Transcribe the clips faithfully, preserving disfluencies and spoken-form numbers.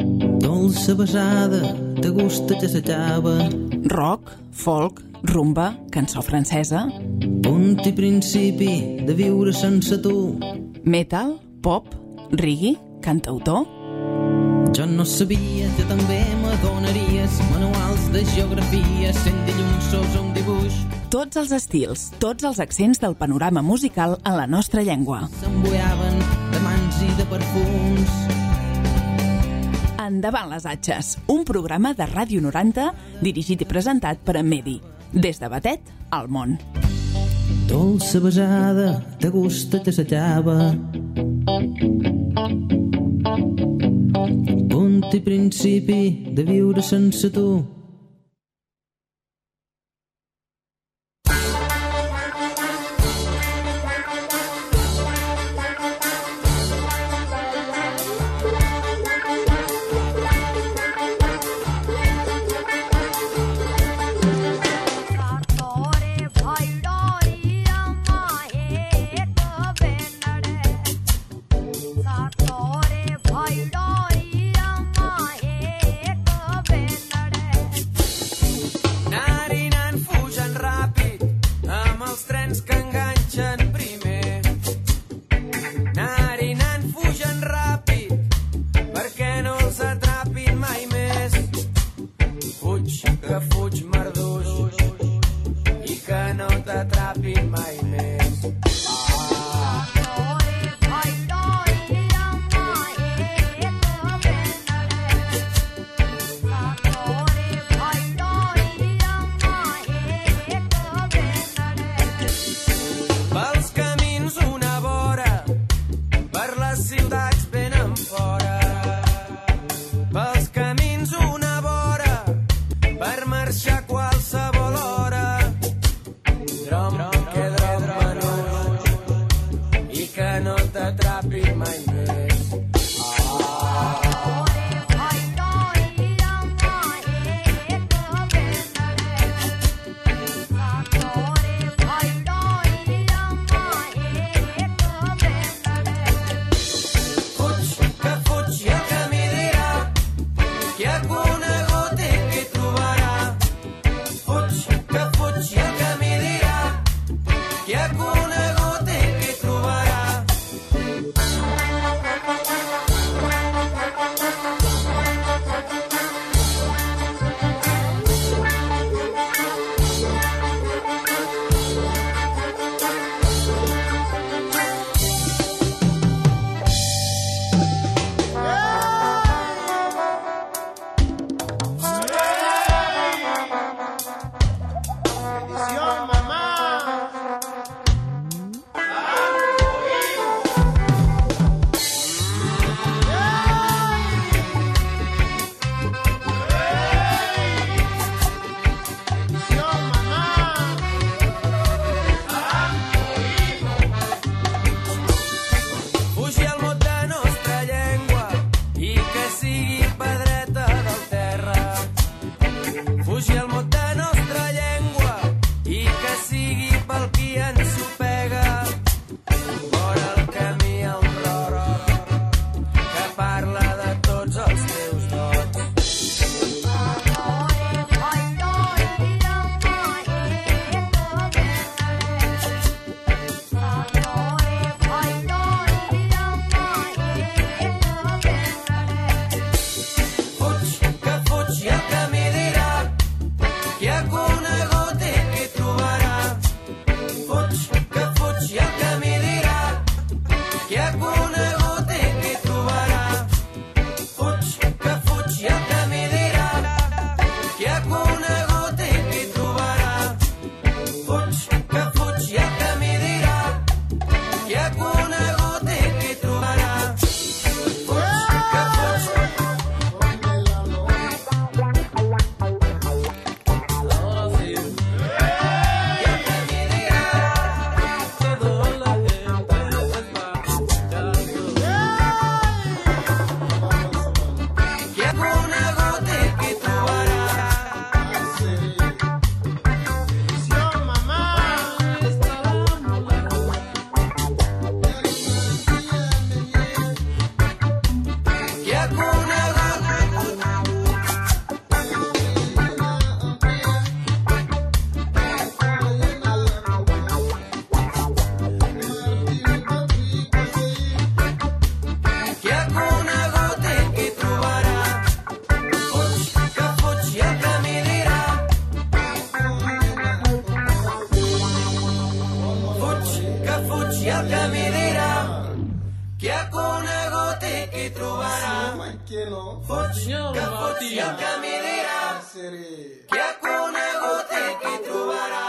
Dolça besada, de gust que s'acaba. Rock, folk, rumba, cançó francesa. Punt i principi de viure sense tu. Metal, pop, reggae, cantautor. Jo no sabia que també m'adonaries manuals de geografia, cent dilluns sos un dibuix. Tots els estils, tots els accents del panorama musical en la nostra llengua. S'embuiaven de mans i de perfums. Endavant les atxes, un programa de Ràdio noranta dirigit i presentat per en Medi. Des de Batet al món. Dolça besada, de gust que s'acaba. Punt i principi de viure sense tu. Què no? Fots, que fots i el que m'hi dirà. Qui ha conegut i qui trobarà.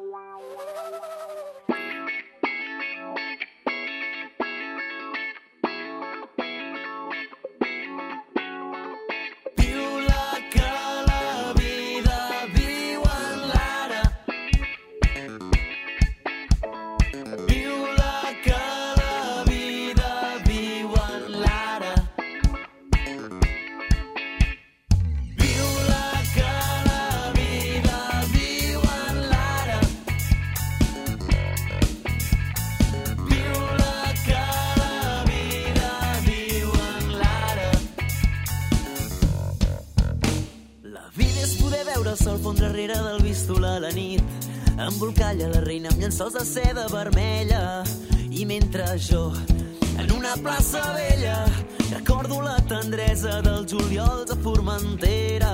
Embolcalla la reina amb llençols de seda vermella i mentre jo en una plaça vella recordo la tendresa del juliol de Formentera.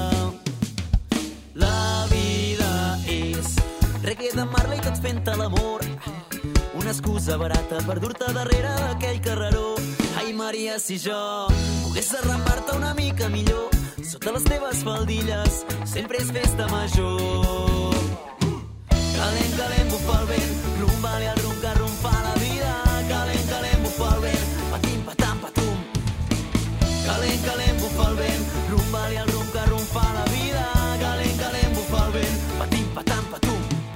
La vida és reggae de Marley tots fent l'amor, una excusa barata per dur-te darrere d'aquell carreró. Ai Maria, si jo pogués arrambar-te una mica millor sota les teves faldilles, sempre és festa major. Calent, calent, bufa el vent, rumba-li al rum que rumfa la vida. Calent, calent, bufa el vent, patim, patam, patum. Calent, calent, bufa el vent, rumba-li al rum que rumfa la vida. Calent, calent, bufa el vent, patim, patam, patum.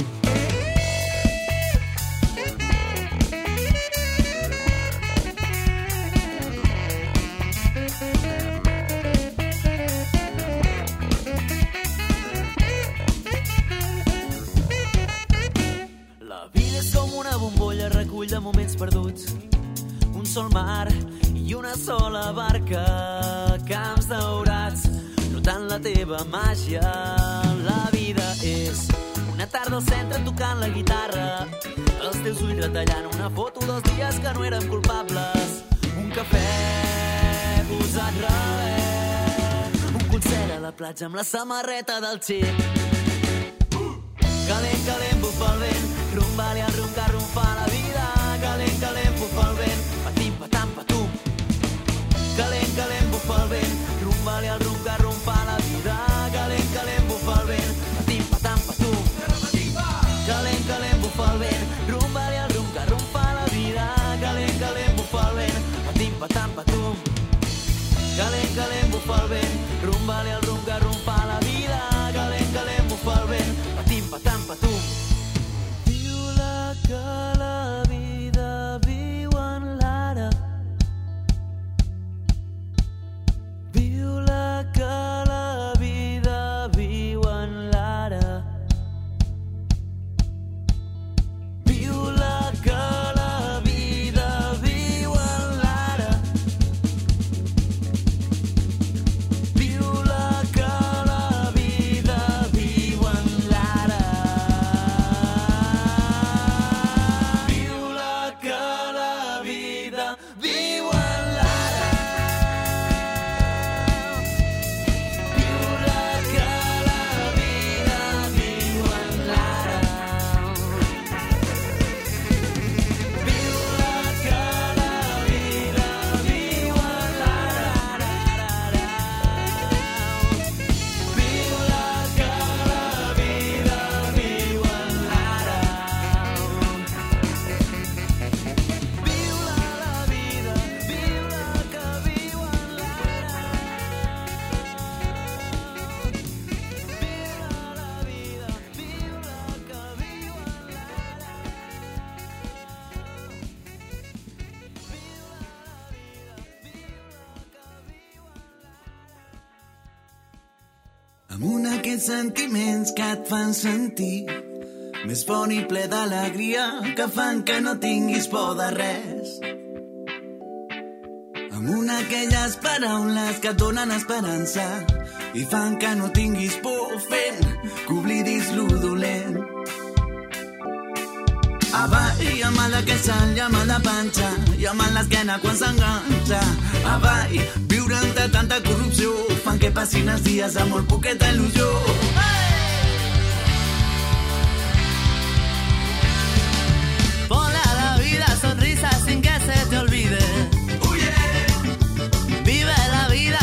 Bombolla recull de moments perduts, un sol mar i una sola barca, camps daurats notant la teva màgia. La vida és una tarda al centre tocant la guitarra, els teus ulls retallant una foto dels dies que no érem culpables, un cafè posat rebé, un concert a la platja amb la samarreta del Che. Calent, calent, bufa el vent, rumba-li al rum que rumfa la vida. Calent, calent, bufa el vent, patim, patam, patum. Calent, calent, bufa el vent, rumba-li al rum que rumfa la vida. Calent, calent, bufa el vent, patim, patam, patum. Calent, calent, bufa el vent, rumba-li al rum que rumfa la vida. Calent, calent, bufa el vent, patim, patam, patum. Calent, calent, bufa el vent, rumba-li al rum que rumfa la vida. Calent, calent, bufa el vent, patim, patam, patum. Viu la que la vida viu en l'ara. Viu la que la vida viu en l'ara. Viu la que la vida viu en l'ara. Viu la que la vida viu en l'ara. Viu la que la vida viu en l'ara. Viu la que la vida viu en l'ara. Viu la que la vida viu en l'ara. Viu la que la vida viu en l'ara. Viu-la la vida, viu-la que viu en l'ara. Viu-la la vida, viu-la que viu en l'ara. Amunt aquests sentiments que et fan sentir més bon i ple d'alegria, que fan que no tinguis por de res. Amunt aquelles paraules que et donen esperança i fan que no tinguis por, fent que oblidis lo dolent. Avall, i amb el d'aquest salt, i amb el de panxa, i amb el l'esquena quan s'enganxa. Avall, viure entre tanta corrupció fan que passin els dies amb molt poqueta il·lusió. Ponle a la vida sonrisas sin que se te olvide. Vive la vida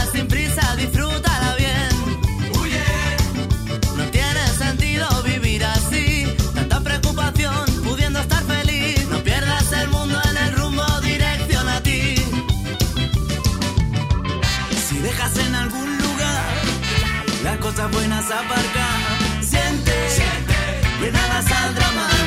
cosas buenas aparcan. Siente, siente, que nada saldrá mal.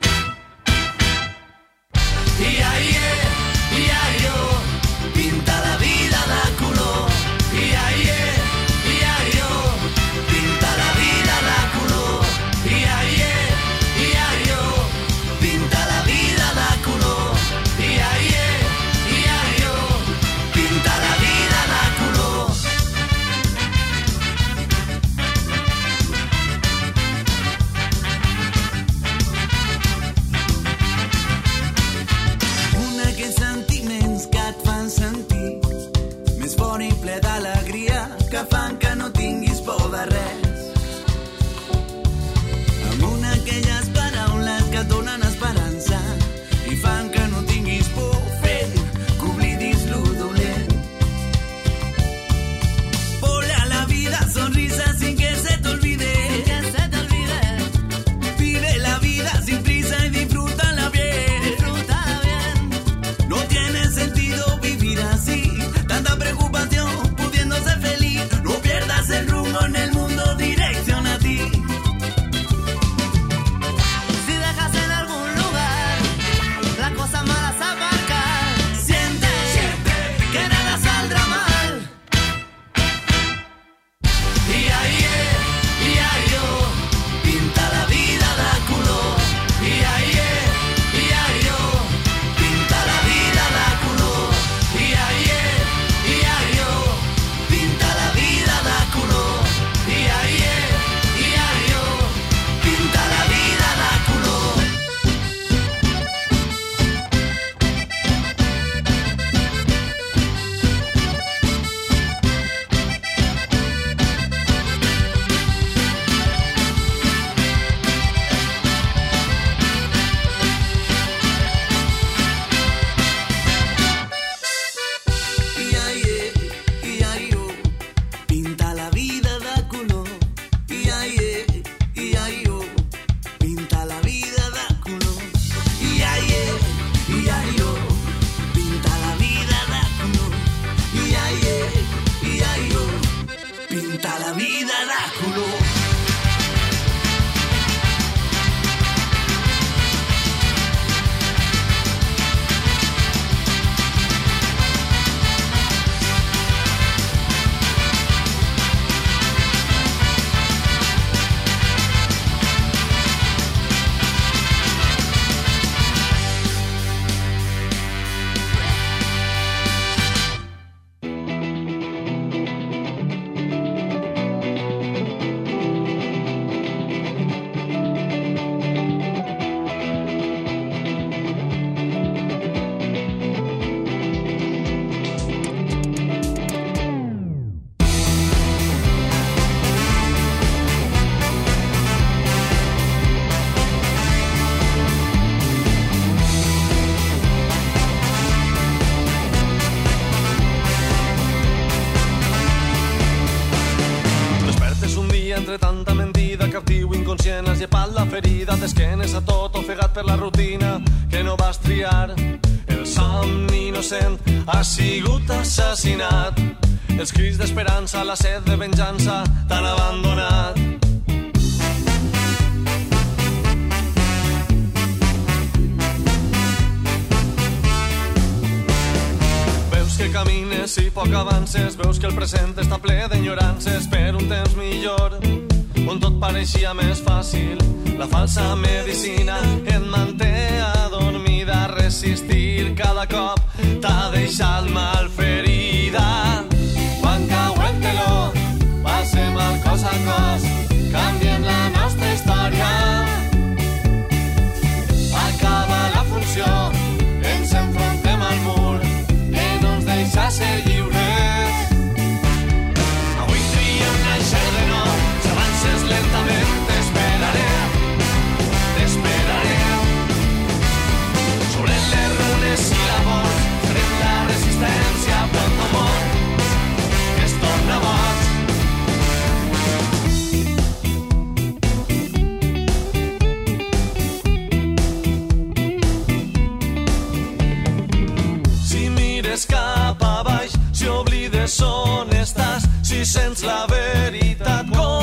Y ahí, y ahí, oh, pinta la vida da color. Y ahí, y ahí, oh, pinta la vida da color. Y ahí, y ahí, oh, pinta la vida da color. Y ahí, y ahí, oh, pinta la vida da color. Una que sentiments que et fan sentir més fort i ple d'alegria, que fan que no tinguis por de res. Amb una aquelles paraules que et donen esperança i fan que no tinguis por, fent que oblidis lo dolent. Ponle a la vida sonrisa sin que se te olvide. Sin que se te olvide. Vive la vida sin prisa y disfrútala bien. Disfrútala bien. No tiene sentido vivir así, tanta preocupación pudiendo ser feliz. No pierdas el rumbo en el mundo, dirección a ti. Si dejas en algún lugar las cosas malas aparcar, siente, siente que nada saldrá mal. Y ahí, y ahí, oh, pinta la vida da color. Y ahí, y ahí, oh, pinta la vida da color. Y ahí, y ahí, oh, pinta la vida da color. Y ahí, y ahí, oh, pinta la vida da color. Y ahí, y ahí, oh, pinta la vida da color. Y ahí, y ahí, oh, pinta la vida da color. Y ahí, y ahí, oh, pinta la vida da color. Y ahí, y ahí, oh, pinta la vida da color. Despertes un dia entre tanta mentida, captiu inconscient, has llepat la ferida, t'esquenes a tot, ofegat per la rutina que no vas triar. El somni innocent ha sigut assassinat. Els crits d'esperança, la set de venjança t'han abandonat. Veus que camines i poc avances, veus que el present està ple d'enyorances per un temps millor, on tot pareixia més fàcil. La falsa medicina et manté adormida, resistir cada cop t'ha deixat mal ferida. Quan cau el teló, passem al cos a cos, canviem la nostra història. Acaba la funció, ens enfrontem al mur que no ens deixa ser lliures. Avui triem néixer de nou, si avances lentament t'esperaré, t'esperaré. Sobre les runes i l'amor, farem la resistència pel amor que es torna boig. Si mires cap a baix, si oblides on estàs, si sents la veritat com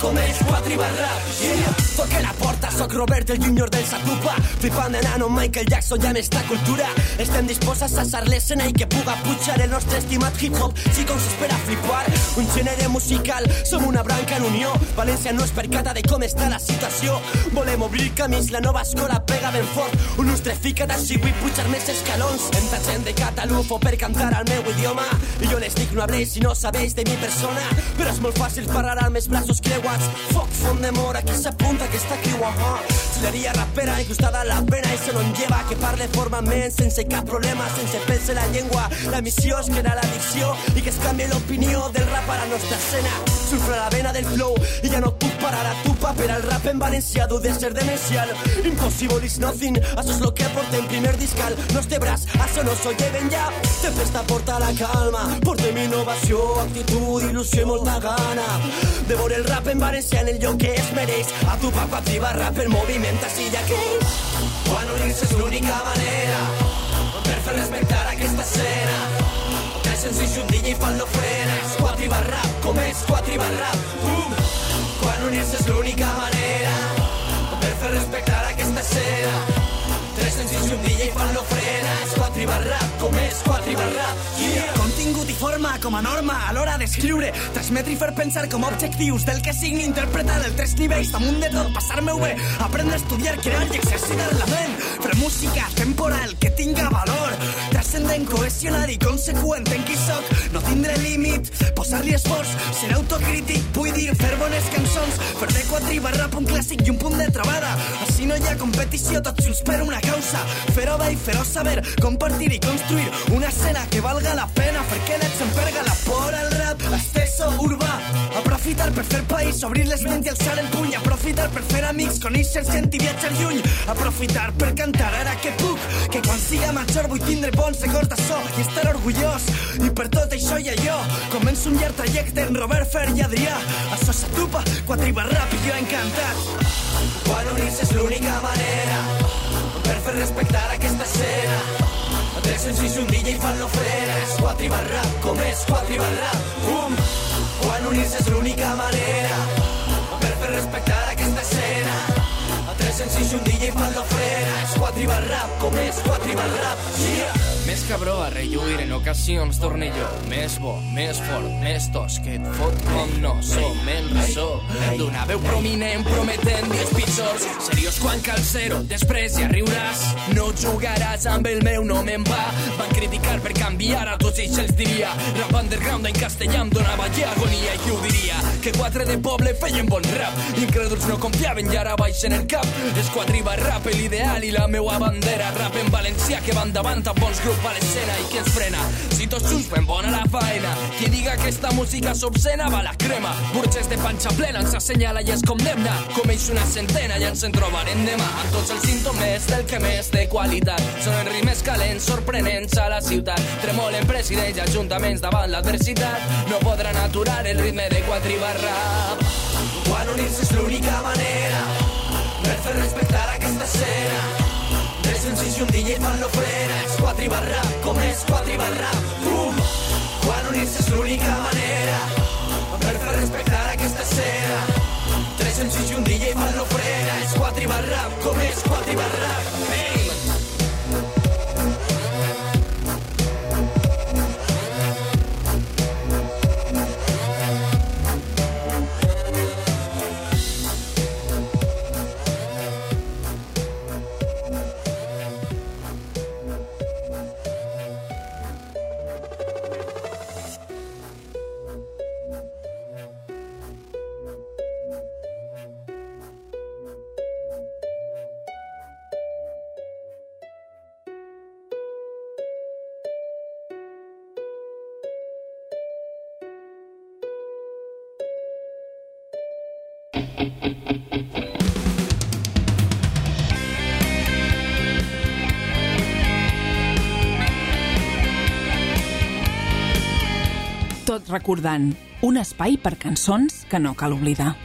com és quatre barra. Yeah. Toque la porta, soc Robert, el júnior del Satupa. Flipant de nano, Michael Jackson, ja m'està cultura. Estem disposats a assar l'escena i que puga pujar el nostre estimat hip-hop. Si com s'espera flipar, un gènere musical, som una branca en unió. València no és percata de com està la situació. Volem obrir camins, la nova escola pega ben fort. Un lustre ficat així vull pujar més escalons. Entra gent de Catalufo per cantar al meu idioma i jo les dic no habléis si no sabéis de mi persona. Però és molt fàcil parlar amb els braços creuats. Foc, font de mort, aquí s'apunta aquesta criu, ahà. Xileria rapera incrustada a la vena i se no en lleva que parle formalment sense cap problema, sense pèls en la llengua. La missió és crear l'addicció i que es canvi l'opinió del rap a la nostra escena. Sulfra la vena del flow i ja no puc parar a tupa per al rap en valencià dur de ser demencial. Impossible is nothing, això és lo que portem primer discal. Nostre braç, això no soy ben ja. Tempesta porta la calma, portem innovació, actitud, il·lusió i molta gana de veure el rap en valencià en el lloc que es mereix. A tu pa quatre barra pel moviment així ja que quan unir-se és l'única manera per fer respectar aquesta escena. Tres senzills un D J fan l'ofrena. És quatre barra, com és quatre barra. Bum! Quan unir-se és l'única manera per fer respectar aquesta escena. Tres senzills un D J fan l'ofrena. És quatre barra, com és quatre barra. Yeah! Contingut i forma com a norma a l'hora d'escriure, transmetre i fer pensar com a objectius del que signi interpretar el tres nivells damunt de tot, passar-me-ho bé, aprendre a estudiar, crear i exercitar la ment, fer música temporal que tinga valor, transcendent, cohesionat i conseqüent en qui soc, no tindre límit, posar-li esforç, ser autocrític, vull dir, fer bones cançons, fer de quatre barra un clàssic i un punt de trobada, així no hi ha competició, tots junts per una causa, fer-ho bé i fer-ho saber, compartir i construir una escena que valga la pena, perquè l'ets emperga la por al rap, esteso urbà, aprofitar per fer país, obrir les ments i alçar el puny, aprofitar per fer amics, conèixer gent i viatjar lluny, aprofitar per cantar ara que puc, que quan siga major vull tindre bons records d'això i estar orgullós, i per tot això i allò, començo un llarg trajecte en Robert, Fer i Adrià, això s'atupa, quatre i rap i jo encantat. Quan unir-se és l'única manera per fer respectar aquesta escena. Tres senzills un D J fan l'ofrena. És quatre barra, com és quatre barra. Bum! Quan unir-se és l'única manera per fer respectar aquesta escena. Tres senzills un D J fan l'ofrena. És quatre barra, com és quatre barra. Yeah! Més cabró a relluir en ocasions tornillo. Més bo, més fort, més tos que et fot com no som el ressò d'una veu prominent prometent dies pitjors. Seriós quan cal zero, després ja riuràs. No jugaràs amb el meu nom en va. Van criticar per canviar a tots ells els diria. Rap underground en castellà em donava ja agonia i qui ho diria? Que quatre de poble feien bon rap. Incrèduls no confiaven i ara baixen el cap. És quatre i rap l'ideal i la meua bandera. Rap en valencià que van davant a bons grups a l'escena i qui ens frena si tots junts fem bona la faena. Qui diga que esta música s'obscena va a la crema. Burges de panxa plena ens assenyala i ens condemna. Com ells una centena i ens en trobarem demà amb tots els símptomes del que més de qualitat. Sonen rimes calents, sorprenents a la ciutat. Tremolen presidents i ajuntaments davant l'adversitat. No podran aturar el ritme de quatre barra. Quan unir-se és l'única manera per fer respectar aquesta escena. Tres senzills i un D J fan l'ofrena. És quatre barra, com és quatre barra. Bum! Quan unir-se és l'única manera per fer respectar aquesta escena. Tres senzills i un D J fan l'ofrena. És quatre barra, com és quatre barra. Hey! Tot recordant un espai per cançons que no cal oblidar.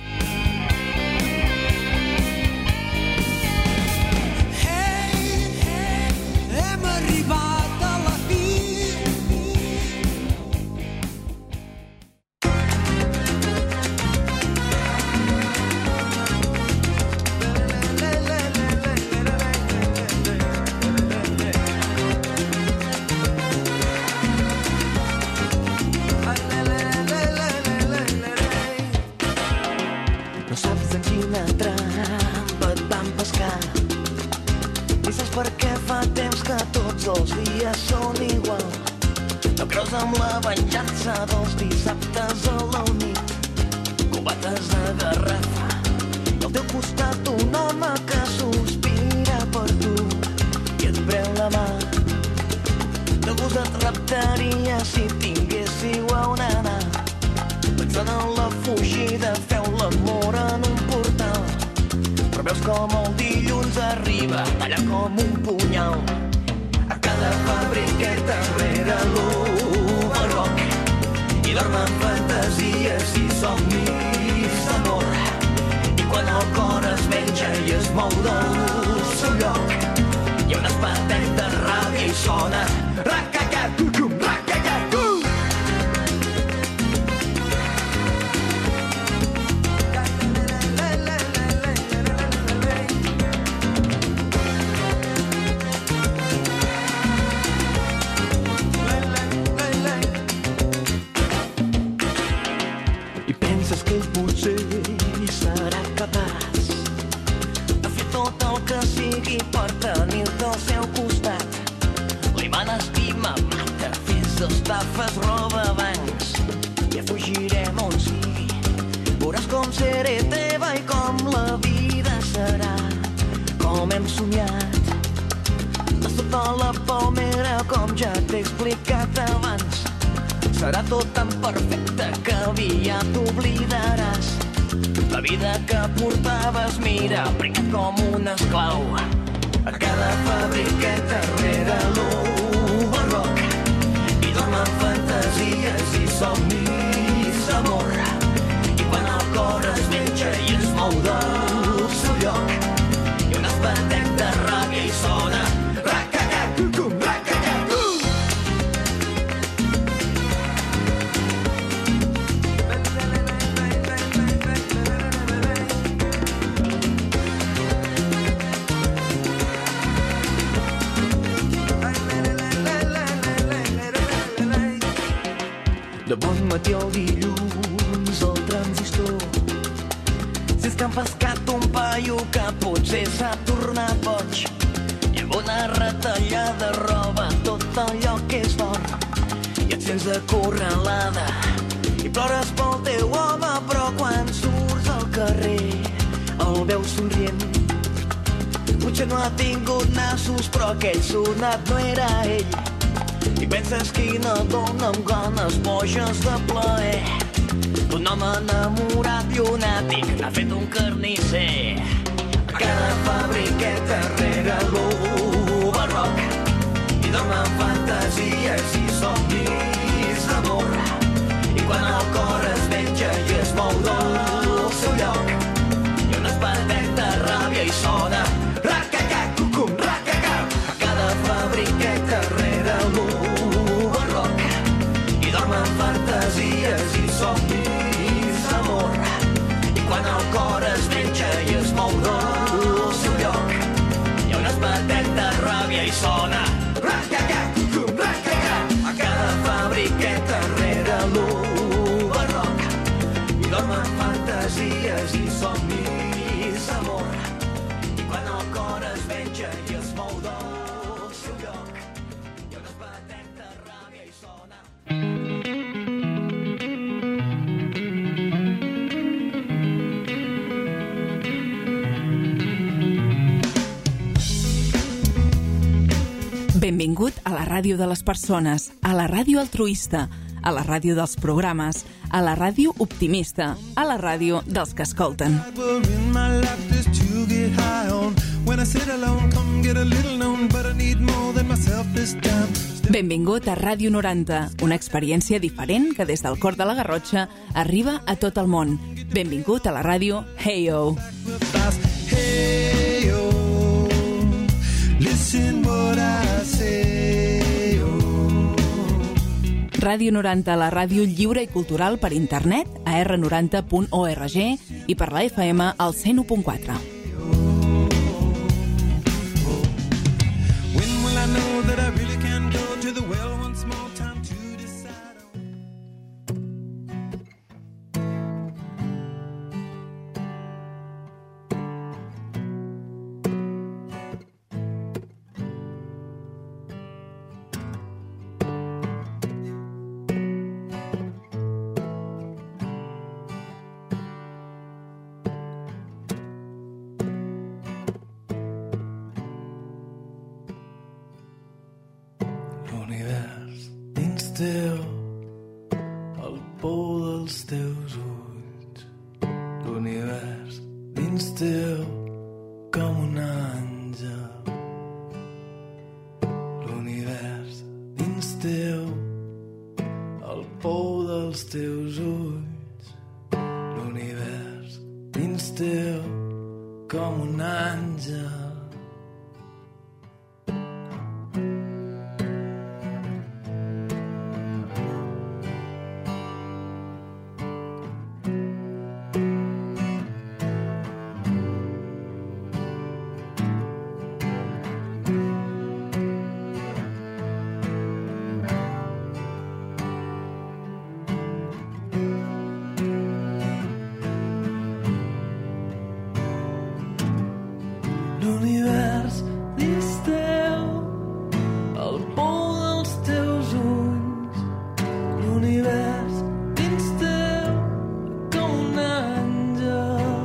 fa temps que tots els dies són igual. No creus amb la venjança dels dissabtes a la nit, cubates de garrafa, i al teu costat un home que sospira per tu i et preu la mà. De gust et raptaria si tinguéssiu a on anar. Pensant en la fugida feu l'amor en un portal, però veus com el dilluns arriba tallat com un punyal. A cada fabriqueta rere l'oberroc i dormen fantasies i somnis d'amor. I quan el cor es menja i es mou del seu lloc, hi ha un espatet de ràbia i sona racacat, cucum, racacat, uh! I penses que ell potser serà capaç de fer tot el que sigui per tenir-te al seu costat. Li van estima, mata, fes estafes, roba bancs i fugirem on sigui. Veuràs com seré teva i com la vida serà com hem somiat. De sota la palmera, com ja t'he explicat abans, serà tot tan perfecte que aviat t'oblidaràs. La vida que portaves, mira, pringat com un esclau. A cada fabriqueta rere l'oberroc i dormen fantasies i somnis d'amor. I quan el cor es menja i es mou del seu lloc, hi ha un espatet de ràbia i sona racacat, cucum, racacat, uh! De bon matí al dilluns al transistor, si és que han pescat un paio que potser s'ha tornat boig, i amb una retallada roba tot allò que és d'or, i et sents acorralada i plores pel teu home, però quan surts al carrer el veus somrient. Potser no ha tingut nassos, però aquell sonat no era ell. I penses quina dona amb ganes boges de plaer, un home enamorat llunàtic n'ha fet un carnisser. A cada fabriqueta rere l'oberroc i dormen fantasies i somnis d'amor. I quan el cor es menja i es mou del seu lloc, hi ha un espatet de ràbia i sona racacat, cucum, racacat. A cada fabriqueta rere l'oberroc i dormen fantasies i somnis d'amor. I quan el cor es menja i es mou del seu lloc, hi ha un espatet de ràbia i sona racacat, cucum, racacat. A cada fabriqueta rere l'oberroc i dormen fantasies i somnis d'amor. I quan el cor es menja i es mou del seu lloc, hi ha un espatet de ràbia i sona. Benvingut a la ràdio de les persones, a la ràdio altruista, a la ràdio dels programes, a la ràdio optimista, a la ràdio dels que escolten. Benvingut a Ràdio noranta, una experiència diferent que des del cor de la Garrotxa arriba a tot el món. Benvingut a la ràdio Hey-O. Hey-O, listen what I say, oh. Ràdio noranta, la ràdio lliure i cultural per internet a erre noranta punt org i per la efa eme al cent u punt quatre. teu, el pou dels teus ulls, l'univers dins teu com un àngel, l'univers dins teu, el pou dels teus ulls, l'univers dins teu com un àngel. L'univers dins teu, el pou dels teus ulls, l'univers dins teu com un àngel,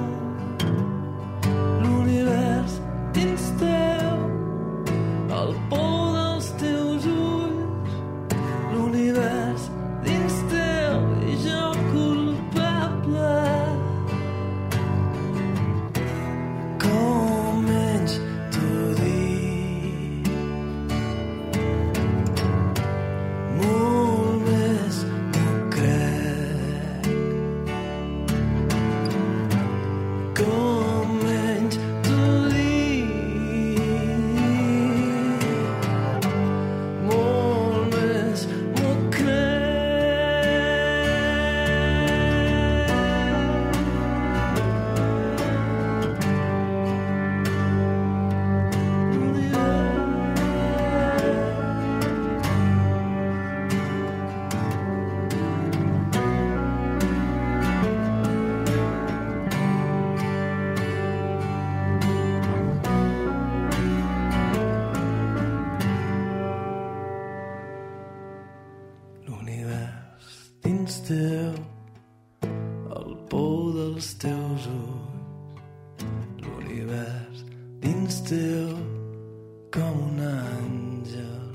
l'univers dins teu, el pou dels teus ulls, l'univers dins teu i jo culpable. L'univers dins teu, el pou dels teus ulls, l'univers dins teu com un àngel,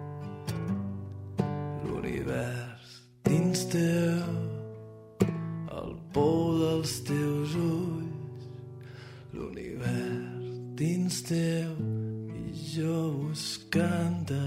l'univers dins teu, el pou dels teus ulls, l'univers dins teu i jo buscant-te.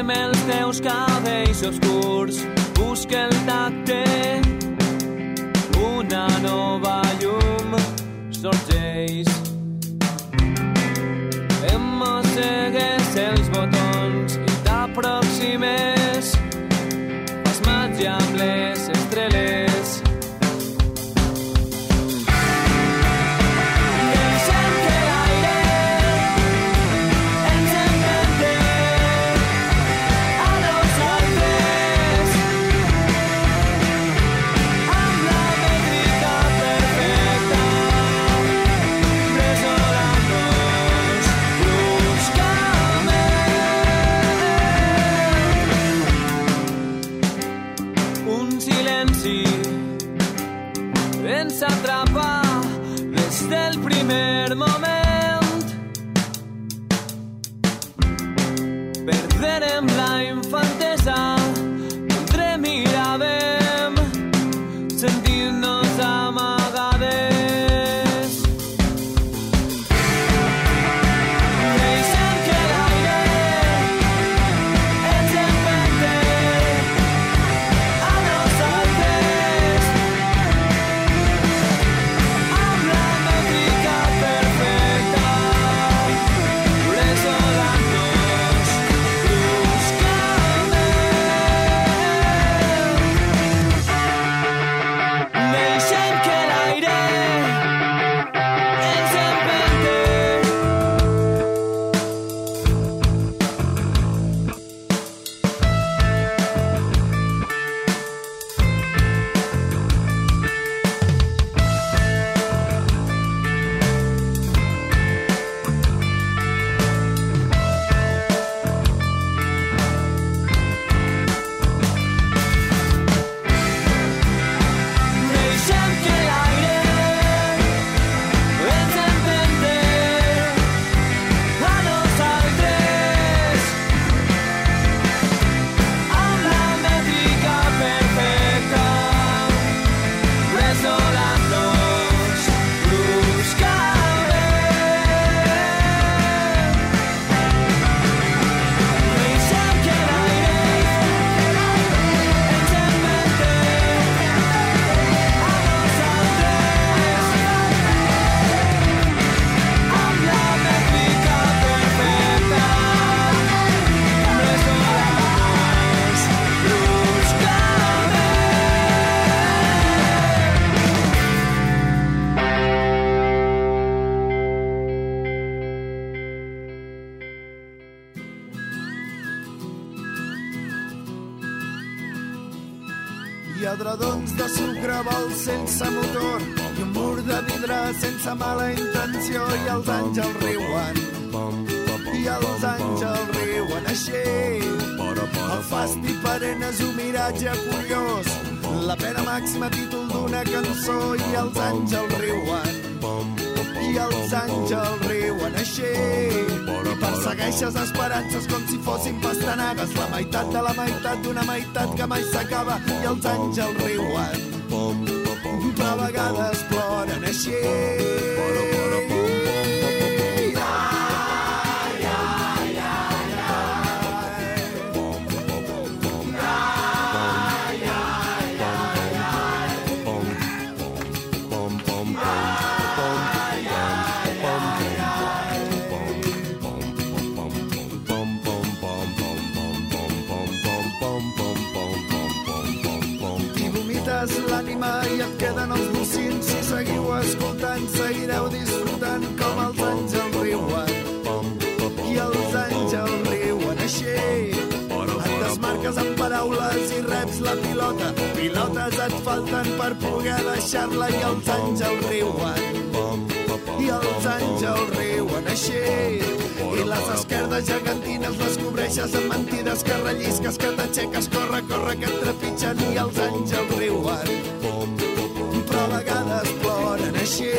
Crema els teus cabells oscurs, busca el tacte, una nova llum sorgeix. Em mossegues els botons i t'aproximes, fas màgia amb les estreles. S'atrapa des del primer moment. Perderem la infantesa mentre miràvem, sentint-nos amagades. Deixem que l'aire ens empente a nosaltres. Lladradons de sucre, vols sense motor i un mur de vidre sense mala intenció, i els àngels riuen, i els àngels riuen així. El fasti perenne és un miratge curiós, la pena màxima títol d'una cançó, i els àngels riuen, i els àngels riuen així. I persegueixes esperances com si fossin pastanagues, la meitat de la meitat d'una meitat que mai s'acaba, i els àngels riuen, però a vegades ploren així. L'ànima i et queden els bocins, si seguiu escoltant seguireu disfrutant com els àngels riuen, i els àngels riuen així. Et desmarques amb paraules i reps la pilota, pilotes et falten per poder deixar-la, i els àngels riuen, i els àngels riuen així. I les esquerdes gegantines les cobreixes amb mentides que rellisques, que t'aixeques, corre, corre, que et trepitgen, i els àngels riuen, però a vegades ploren així.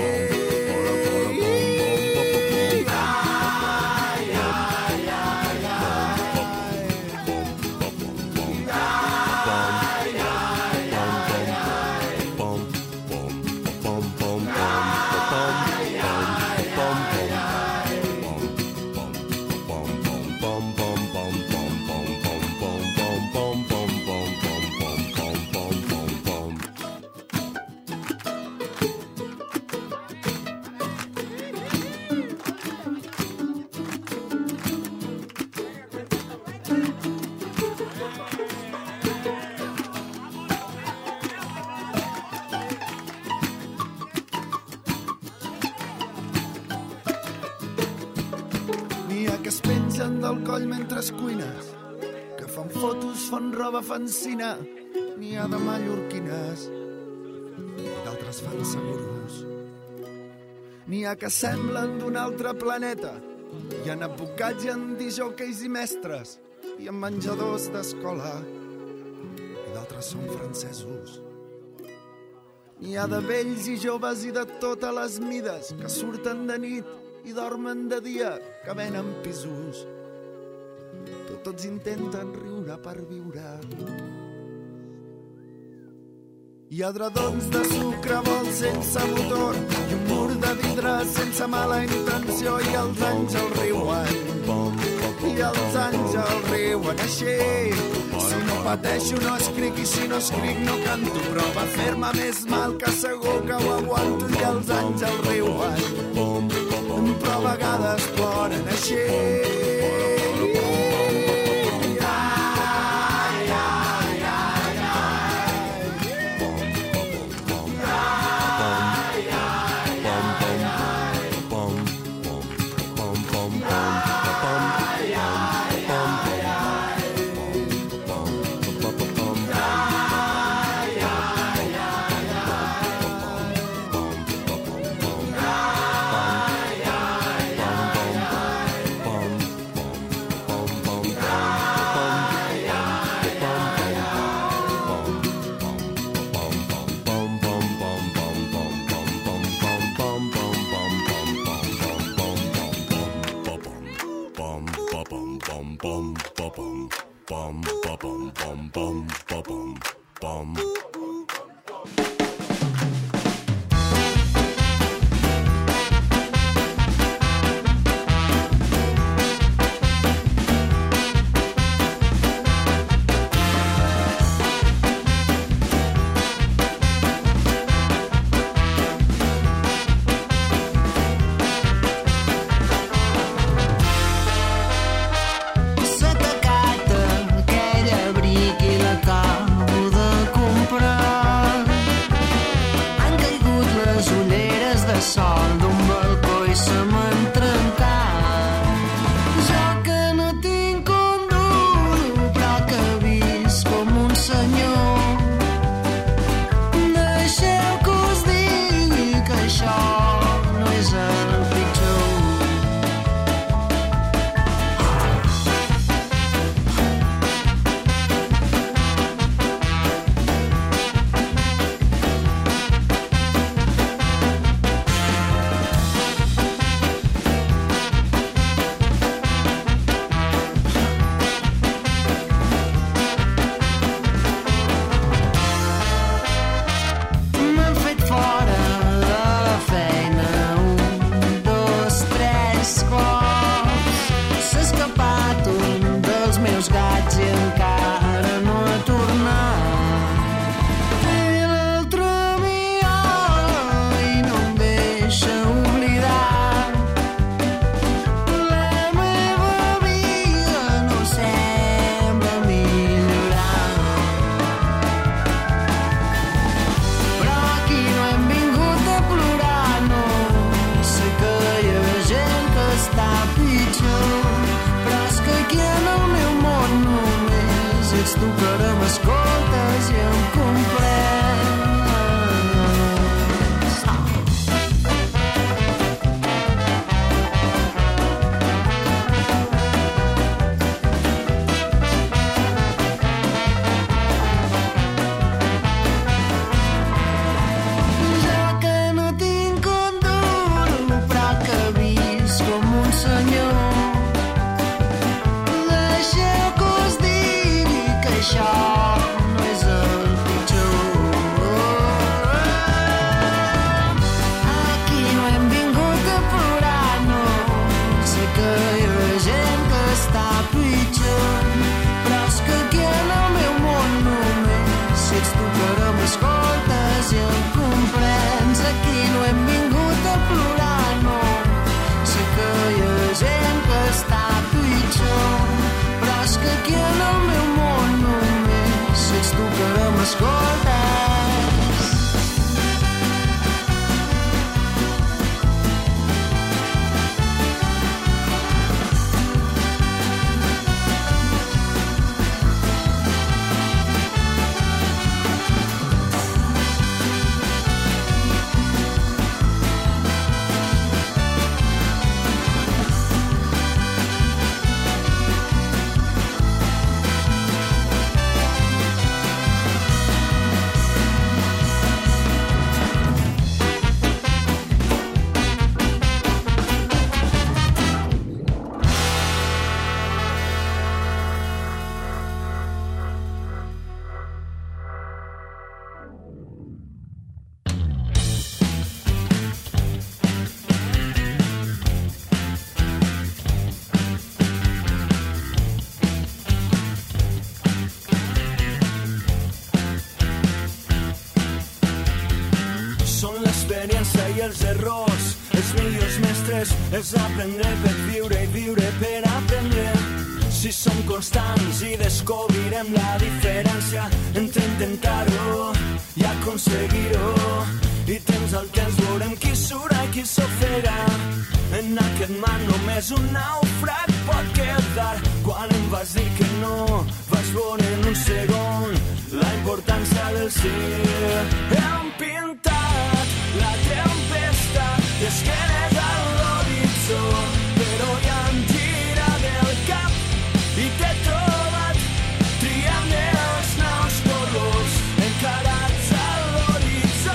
es pengen del coll mentre es cuines, que fan fotos, fan roba, fan cine. N'hi ha de mallorquines i d'altres fan seguros. N'hi ha que semblen d'un altre planeta. Hi ha advocats, hi ha disjòqueis i mestres, i ha menjadors d'escola, i d'altres són francesos. N'hi ha de vells i joves i de totes les mides, que surten de nit i dormen de dia, que venen pisos. Però tots intenten riure per viure. Hi ha dredons de sucre, vols sense motor, i un mur de vidre sense mala intenció, i els àngels riuen, i els àngels riuen així. Si no pateixo no escric, i si no escric no canto, però va fer-me més mal que segur que ho aguanto. I els àngels riuen, però a vegades ploren així. Això no és el pitjor. els errors, els millors mestres, és aprendre per viure i viure per aprendre. Si som constants i descobrirem la diferència entre intentar-ho i aconseguir-ho. I temps al temps veurem qui surt i qui s'ofega. En aquest mar només un nàufrag pot quedar. Quan em vas dir que no, vas veure en un segon la importància del sí. Hem pintat la tempesta d'esquenes a l'horitzó, però ja em gira del cap i t'he trobat triant els nous colors encarats a l'horitzó.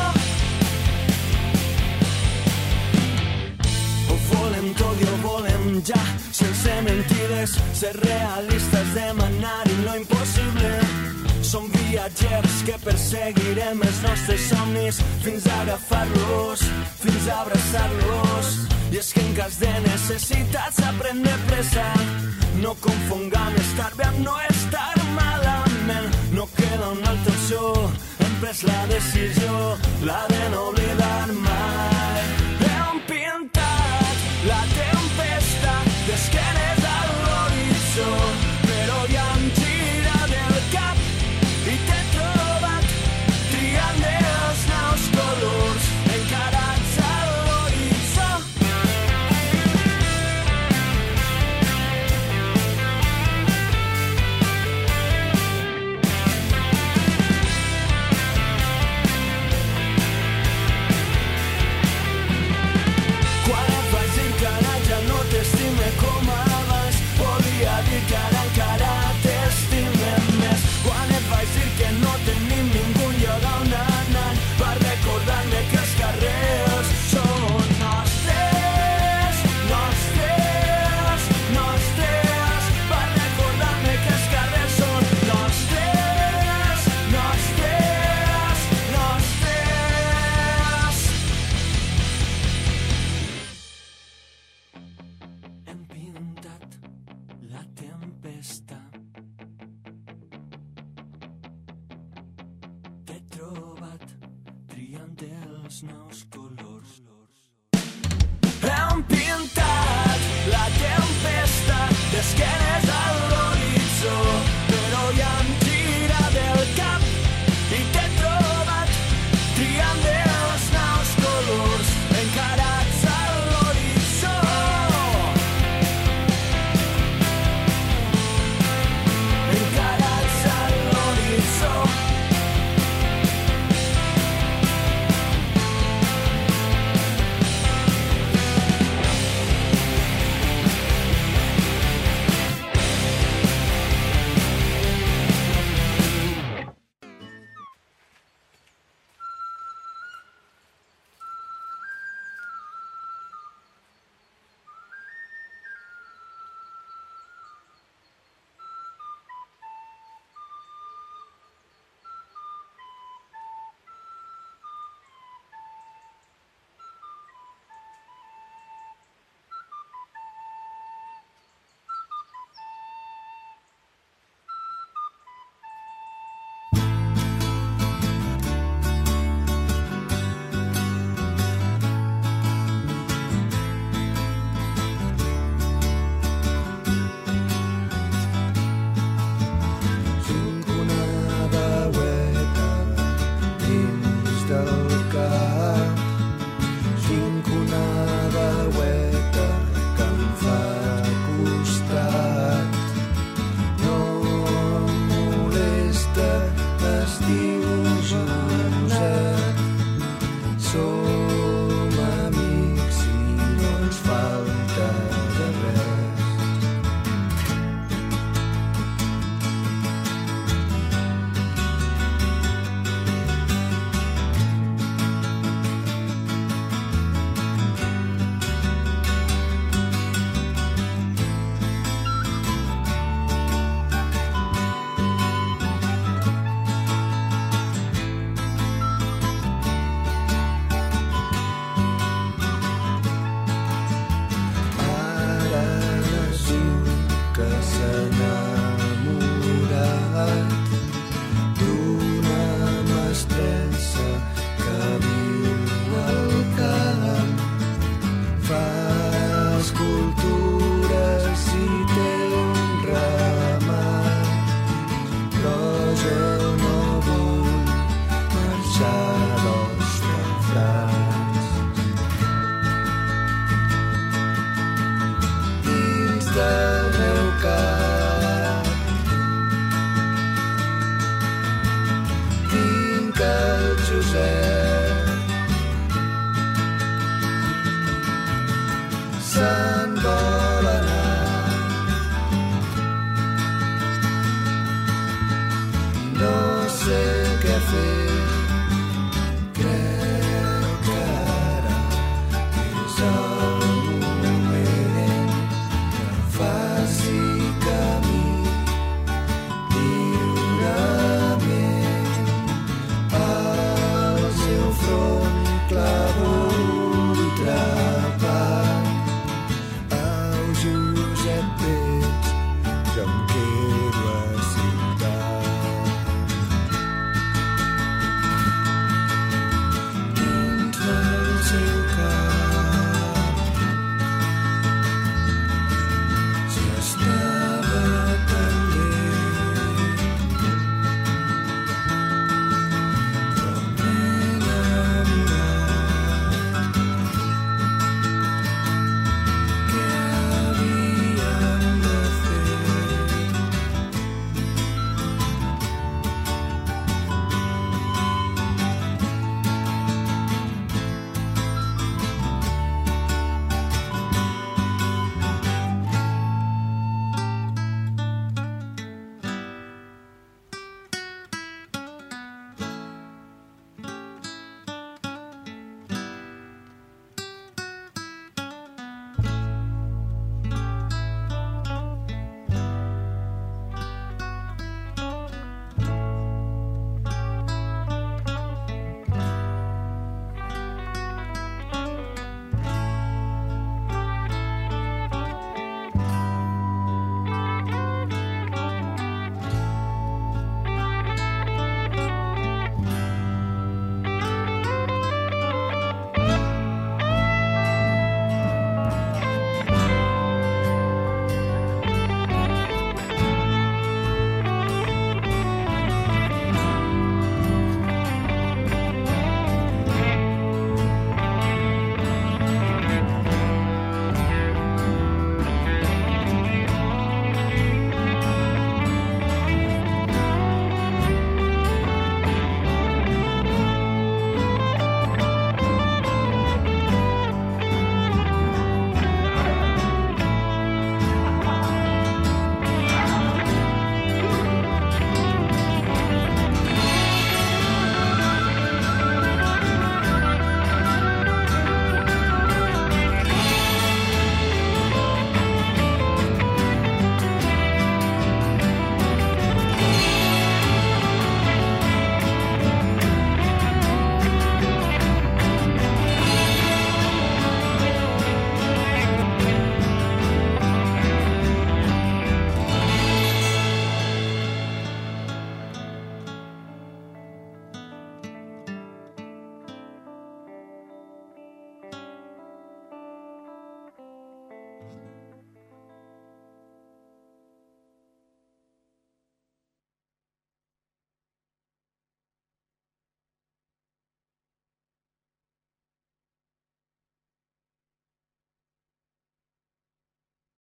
Ho volem tot i ho volem ja, sense mentides, ser realistes, demanar-hi lo impossible. Som viatgers que perseguirem els nostres somnis fins a agafar-los, fins a abraçar-los. I és que en cas de necessitat s'aprèn de pressa. No confongam estar bé amb no estar malament. No queda una altra opció, hem pres la decisió, la de no oblidar mai. Hem pintat la tempesta d'esquenes a l'horitzó, però ja em gira del cap i t'he trobat triant els nous colors encarats a l'horitzó. Quan et vaig dir que ara ja no t'estime com abans, volia dir que ara encara t'estimem més. Quan et vaig dir que no tenim ningú lloc on anar, va recordar-me que els carrers són nostres, nostres, nostres. Va recordar-me que els carrers són nostres, nostres, nostres. Hem pintat la tempesta, t'he trobat triant els nous colors.